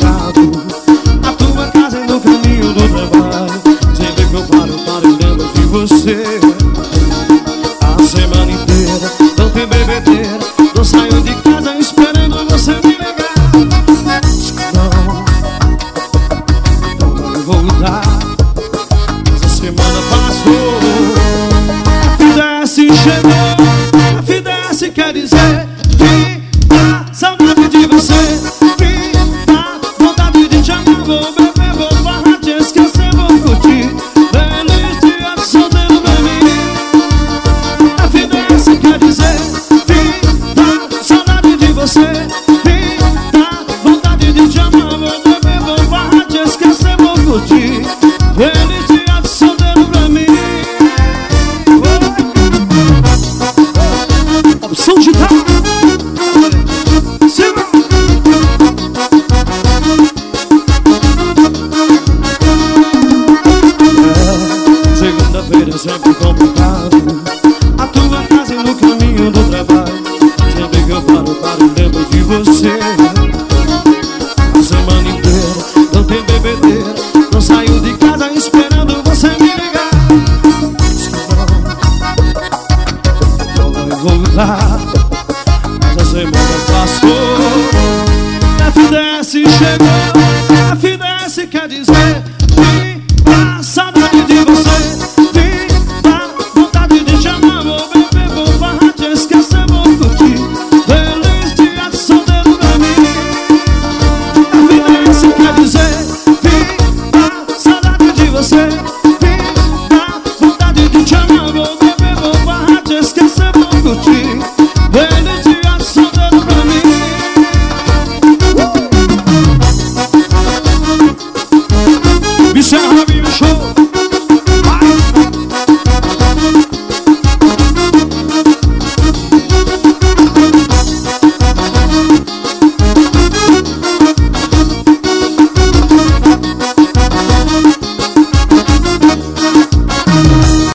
convocado. A tua casa é no caminho do trabalho. Sempre que eu paro lembro de você. A semana inteira não tem bebedeira. Não saio de casa esperando você me ligar. Não vai voltar. Essa semana passou. A FIDES chegou. A FIDES quer dizer que tá saudade de você. Tá vontade de te amar. Vou beber, vou farrar, te esquecer, vou curtir. Feliz dia de solteiro pra mim. A FIDES quer dizer que tá saudade de você. Tá vontade de te amar. Vou beber, vou farrar, te esquecer, vou curtir. Feliz dia de solteiro pra mim. Som de tal. Segunda-feira sempre complicado. A tua casa é no caminho do trabalho. Sempre que eu paro lembro de você. A semana inteira não tem bebedeira. Não saio de casa esperando você me ligar. Não vai voltar. Essa semana passou. A FIDES chegou. A FIDES quer dizer que tá saudade de você. Tá vontade de te amar. Vou beber, vou farrar, te esquecer, vou curtir. Feliz dia de solteiro pra mim. A FIDES quer dizer que tá saudade de você. Tá vontade de te amar. Vou beber, vou farrar, te esquecer, vou curtir. Feliz dia de solteiro pra mim. Bicha, Rabinho, show.